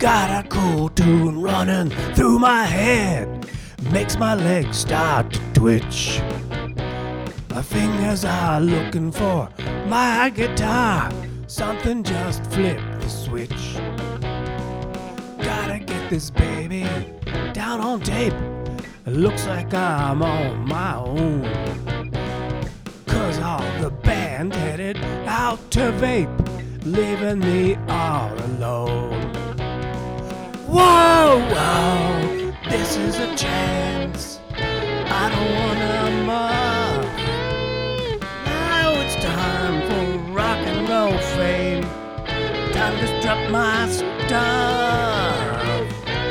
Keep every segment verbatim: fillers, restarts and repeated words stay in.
Got a cool tune running through my head, makes my legs start to twitch. My fingers are looking for my guitar, something just flipped the switch. Gotta get this baby down on tape, it looks like I'm on my own, cause all the band headed out to vape, leaving me all alone. Whoa, whoa, this is a chance, I don't wanna muff. Now it's time for rock and roll fame, time to strut my stuff.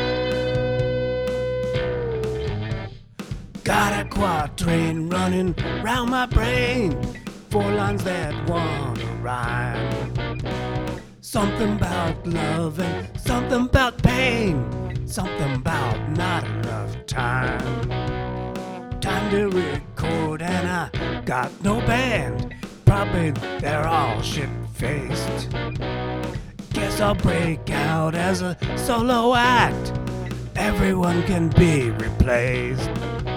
Got a quatrain running round my brain, four lines that wanna rhyme. Something about love and something about pain, something about not enough time. Time to record and I got no band, probably they're all shit-faced. Guess I'll break out as a solo act, everyone can be replaced.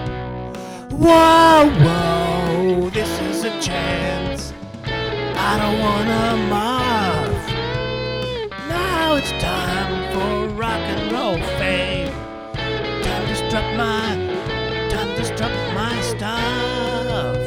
Whoa, whoa, this is a chance, I don't wanna muff. Now it's time for rock and roll fame, time to strut my, time to strut my stuff.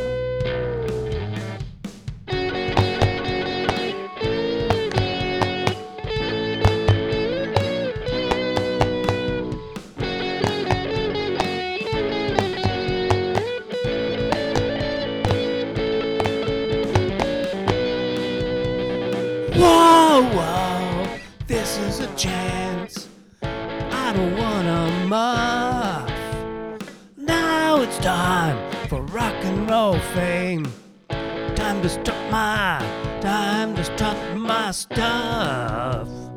Whoa, whoa, this is a chance, I don't wanna muff. Now it's time for rock and roll fame, time to strut my, time to strut my stuff.